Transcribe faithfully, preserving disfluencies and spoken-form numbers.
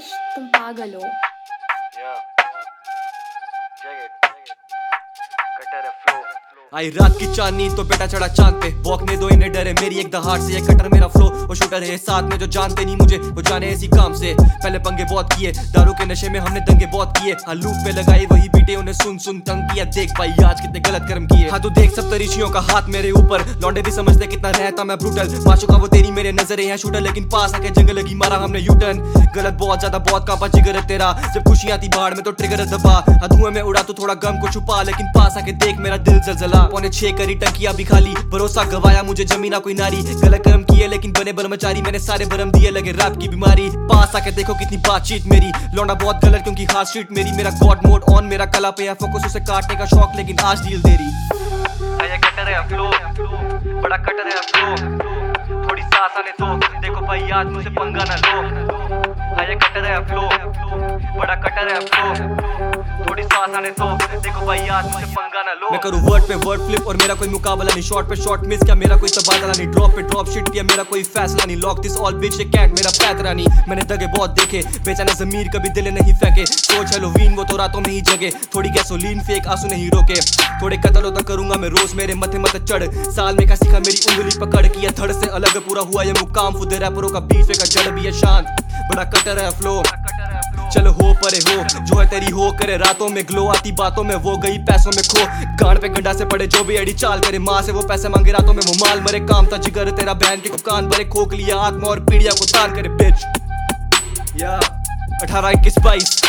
रमेश, तुम पागल हो। आई रात की चांदनी तो बेटा चढ़ा चांद पे, भौंकने दो इन्हें डरे मेरी एक दहाड़ से। ये कटर मेरा फ्लो, वो शूटर है साथ में जो जानते नहीं मुझे, वो जाने इसी काम से। पहले पंगे बहुत किए, दारू के नशे में हमने दंगे बहुत किए। हाँ लूप पे लगाई वही बीटे, उन्हें सुन सुन तंग किया। देख भाई आज कितने गलत कर्म किए। हाँ तू देख सब तरीशियों का हाथ मेरे ऊपर, लौंडे भी समझते कितना रहता मैं ब्रूटल। माशुका वो तेरी मेरे नजरे हैं शूटर, लेकिन पास आके जंग लगी मारा हमने यूटर्न। गलत बहुत ज्यादा बहुत कांपा जिगर है तेरा, जब खुशी आती बाढ़ में तो ट्रिगर दबा। हाँ धुएं में उड़ा तो थोड़ा गम को छुपा, लेकिन पास आके देख मेरा दिल जलजला। पौने छह करी टंकिया भी खाली, भरोसा गवाया मुझे जमीना कोई नारी। गलत कर्म किए लेकिन बने ब्रह्मचारी, मैंने सारे भरम दिए लगे रात की बीमारी। पास आके देखो कितनी बातचीत मेरी, लौंडा बहुत गलत क्योंकि हाथ स्ट्रीट मेरी। मेरा गॉड मोड ऑन, मेरा कला पे है फोकस, उसे काटने का शौक लेकिन आज डील देरी। ये कटर है फ्लो, बड़ा कटर है फ्लो, थोड़ी सांस आने दो, देखो भाई आज मुझे पंगा ना लो। ये कटर है फ्लो, बड़ा कटर है फ्लो, थोड़ी सांस आने दो, देखो भाई आज मुझे पंगा ना लो। मैं करूँ वर्ड पे वर्ड फ्लिप और मेरा कोई मुकाबला नहीं। शॉट पे शॉट मिस क्या मेरा कोई तबादला नहीं। ड्रॉप पे ड्रॉप शिट किया मेरा कोई फैसला नहीं। लॉक दिस ऑल बिच कैट मेरा पैतरा नहीं। मैंने दगे बहुत देखे, बेचारा ज़मीर कभी दिल नहीं फेंके। सोच हेलोवीन वो तो रातों में ही जगे, थोड़ी गैसोलीन फेक आंसू नहीं रोके। थोड़े कत्ल तक करूंगा मैं रोज, मेरे मथे मत चढ़। साल में का सीखा मेरी उंगली पकड़, किया धड़ से अलग पूरा हुआ ये मुकाम। खुद रैपरों का बीच का जड़ भी है शांत, बड़ा कटर है फ्लो। चलो हो परे हो, जो है तेरी हो करे। रातों में ग्लो आती बातों में, वो गई पैसों में खो। गांड पे गंडा से पड़े जो भी एडी चाल करे, माँ से वो पैसे मांगे रातों में वो माल मरे। काम था जिगर तेरा बहन के कान भरे, खोक लिया आत्मा और पीड़िया को तान करे बिच। या अठारह इक्कीस बाईस